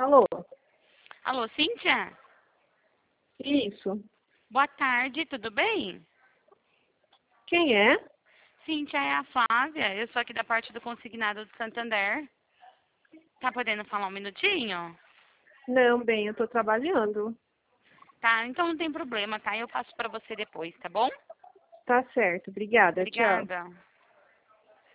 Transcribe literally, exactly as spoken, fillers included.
Alô? Alô, Cíntia? Isso. Boa tarde, tudo bem? Quem é? Cíntia, é a Flávia, eu sou aqui da parte do Consignado do Santander. Tá podendo falar um minutinho? Não, bem, eu tô trabalhando. Tá, então não tem problema, tá? Eu passo pra você depois, tá bom? Tá certo, obrigada, tchau. Obrigada.